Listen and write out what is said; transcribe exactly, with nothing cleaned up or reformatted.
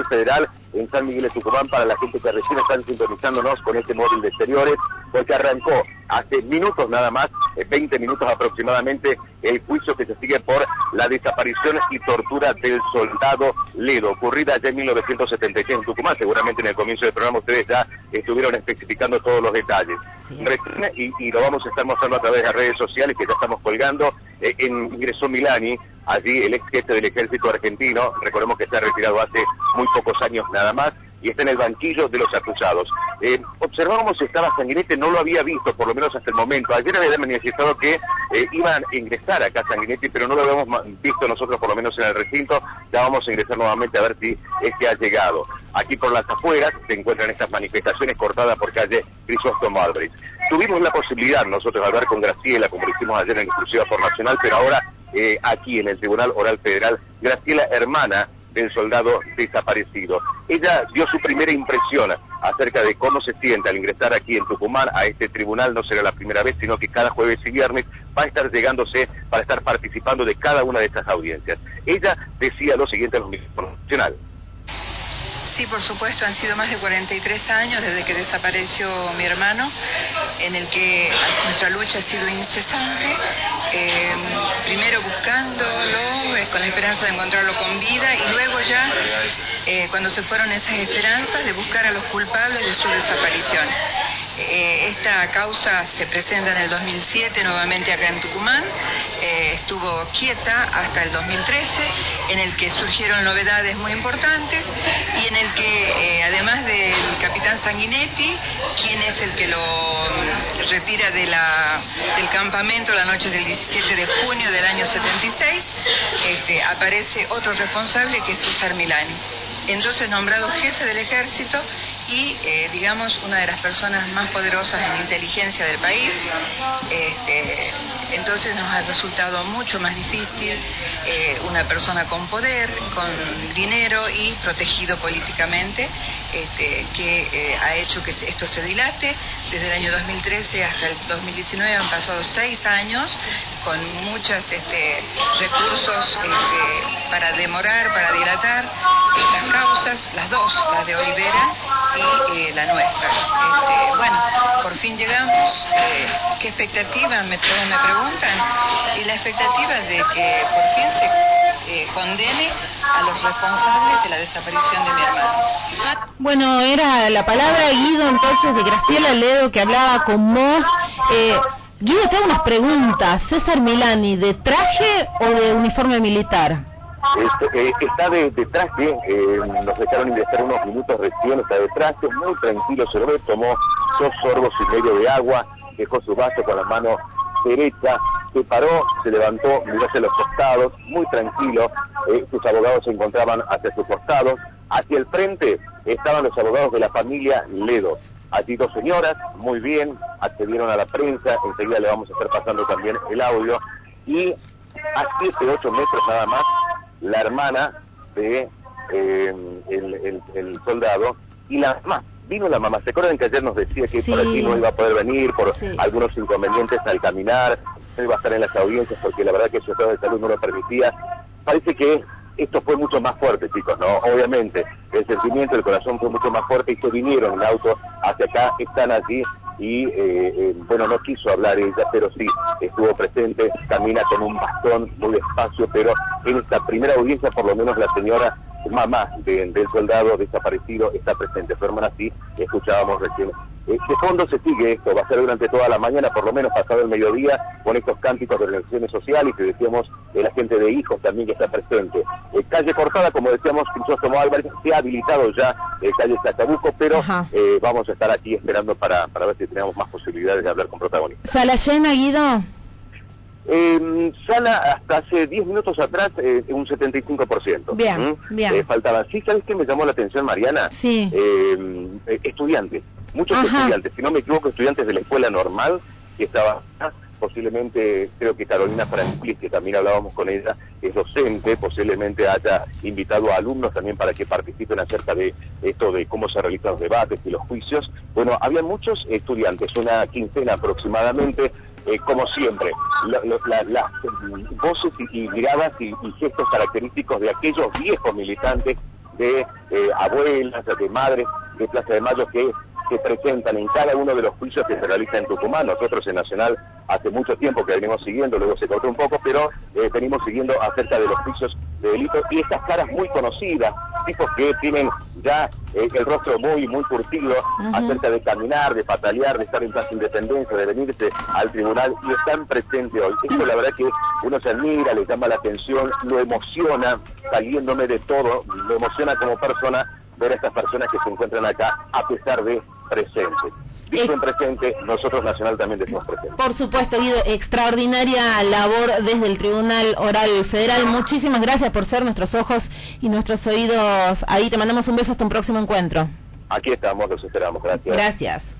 Federal en San Miguel de Tucumán, para la gente que recién están sintonizándonos con este móvil de exteriores, porque arrancó hace minutos nada más, veinte minutos aproximadamente, el juicio que se sigue por la desaparición y tortura del soldado Ledo, ocurrida ya en mil novecientos setenta y seis en Tucumán. Seguramente en el comienzo del programa ustedes ya estuvieron especificando todos los detalles. Sí. Y, y lo vamos a estar mostrando a través de las redes sociales que ya estamos colgando. Eh, en, ingresó Milani, allí el ex jefe del ejército argentino, recordemos que se ha retirado hace muy pocos años nada más, y está en el banquillo de los acusados. Eh, observábamos si estaba Sanguinetti, no lo había visto, por lo menos hasta el momento. Ayer había manifestado que eh, iban a ingresar acá Sanguinetti, pero no lo habíamos visto nosotros, por lo menos en el recinto. Ya vamos a ingresar nuevamente a ver si es que ha llegado. Aquí por las afueras se encuentran estas manifestaciones cortadas por calle Crisóstomo Álvarez. Tuvimos la posibilidad nosotros de hablar con Graciela, como lo hicimos ayer en exclusiva por Nacional, pero ahora eh, aquí en el Tribunal Oral Federal, Graciela, hermana del soldado desaparecido. Ella dio su primera impresión acerca de cómo se siente al ingresar aquí en Tucumán a este tribunal. No será la primera vez, sino que cada jueves y viernes va a estar llegándose para estar participando de cada una de estas audiencias. Ella decía lo siguiente a los medios por Nacional. Sí, por supuesto, han sido más de cuarenta y tres años desde que desapareció mi hermano, en el que nuestra lucha ha sido incesante, eh, primero buscándolo, eh, con la esperanza de encontrarlo con vida, y luego ya, eh, cuando se fueron esas esperanzas, de buscar a los culpables de su desaparición. Eh, esta causa se presenta en el dos mil siete nuevamente acá en Tucumán, eh, estuvo quieta hasta el dos mil trece, en el que surgieron novedades muy importantes y en el que, eh, además del capitán Sanguinetti, quien es el que lo retira de la, del campamento la noche del diecisiete de junio del año setenta y seis, este, aparece otro responsable, que es César Milani, entonces nombrado jefe del ejército y, eh, digamos, una de las personas más poderosas en inteligencia del país. Este, entonces nos ha resultado mucho más difícil eh, una persona con poder, con dinero y protegido políticamente, este, que eh, ha hecho que esto se dilate. Desde el año dos mil trece hasta el dos mil diecinueve han pasado seis años con muchos este, recursos este, para demorar, para dilatar estas causas, las dos, la de Olivera y eh, la nuestra. Este, bueno, por fin llegamos. Eh, ¿Qué expectativa? Me, todos me preguntan. Y la expectativa de que por fin se eh, condene a los responsables de la desaparición de mi hermano. Bueno, era la palabra, Guido, entonces, de Graciela Ledo, que hablaba con vos. Eh, Guido, te hago unas preguntas. ¿César Milani de traje o de uniforme militar? Este, eh, está de, de traje, eh, nos dejaron ingresar unos minutos recién, está de traje, muy tranquilo, se lo ve, tomó dos sorbos y medio de agua, dejó su vaso con la mano derecha, se paró, se levantó, miró hacia los costados, muy tranquilo, eh, sus abogados se encontraban hacia sus costados, hacia el frente estaban los abogados de la familia Ledo. Allí dos señoras, muy bien, accedieron a la prensa, enseguida le vamos a estar pasando también el audio, y a siete, ocho metros nada más, la hermana de eh, el, el, el soldado y la mamá. Vino la mamá. ¿Se acuerdan que ayer nos decía que sí, por aquí no iba a poder venir por sí. algunos inconvenientes al caminar, no iba a estar en las audiencias porque la verdad que su estado de salud no lo permitía? Parece que esto fue mucho más fuerte, chicos, ¿no? Obviamente, el sentimiento, el corazón fue mucho más fuerte y se vinieron en auto hacia acá, están allí y, eh, eh, bueno, no quiso hablar ella, pero sí, estuvo presente, camina con un bastón muy despacio, pero en esta primera audiencia, por lo menos la señora mamá de, del soldado desaparecido está presente. Su hermana sí, escuchábamos recién. Eh, de fondo se sigue esto, va a ser durante toda la mañana, por lo menos pasado el mediodía, con estos cánticos de organizaciones sociales, que decíamos, eh, la gente de Hijos también que está presente. Eh, calle cortada, como decíamos, Crisóstomo Álvarez, se ha habilitado ya eh, calle Chacabuco, pero eh, vamos a estar aquí esperando para, para ver si tenemos más posibilidades de hablar con protagonistas. ¿Sala llena, Guido? Eh, sala hasta hace diez minutos atrás eh, un setenta y cinco por ciento. Bien, ¿Mm? bien. Eh, faltaban. ¿Sí sabes qué me llamó la atención, Mariana? Sí. Eh, eh, estudiantes, muchos Ajá. estudiantes, si no me equivoco, estudiantes de la escuela normal que estaban acá. Posiblemente, creo que Carolina Franklis, que también hablábamos con ella, es docente, posiblemente haya invitado a alumnos también para que participen acerca de esto de cómo se realizan los debates y los juicios. Bueno, había muchos estudiantes, una quincena aproximadamente. Eh, como siempre, las la, la, voces y, y miradas y, y gestos característicos de aquellos viejos militantes de eh, abuelas, de madres de Plaza de Mayo que se presentan en cada uno de los juicios que se realizan en Tucumán. Nosotros en Nacional hace mucho tiempo que venimos siguiendo, luego se cortó un poco, pero eh, venimos siguiendo acerca de los juicios de delito y estas caras muy conocidas, tipos que tienen ya eh, el rostro muy, muy curtido uh-huh. acerca de caminar, de patalear, de estar en Plaza Independencia, de venirse al tribunal y están presentes hoy. Esto la verdad que uno se admira, le llama la atención, lo emociona, saliéndome de todo, lo emociona como persona ver a estas personas que se encuentran acá a pesar de presentes. Dicen presente, nosotros Nacional también decimos presente. Por supuesto, Guido, extraordinaria labor desde el Tribunal Oral Federal. Muchísimas gracias por ser nuestros ojos y nuestros oídos ahí. Te mandamos un beso hasta un próximo encuentro. Aquí estamos, los esperamos. Gracias. Gracias.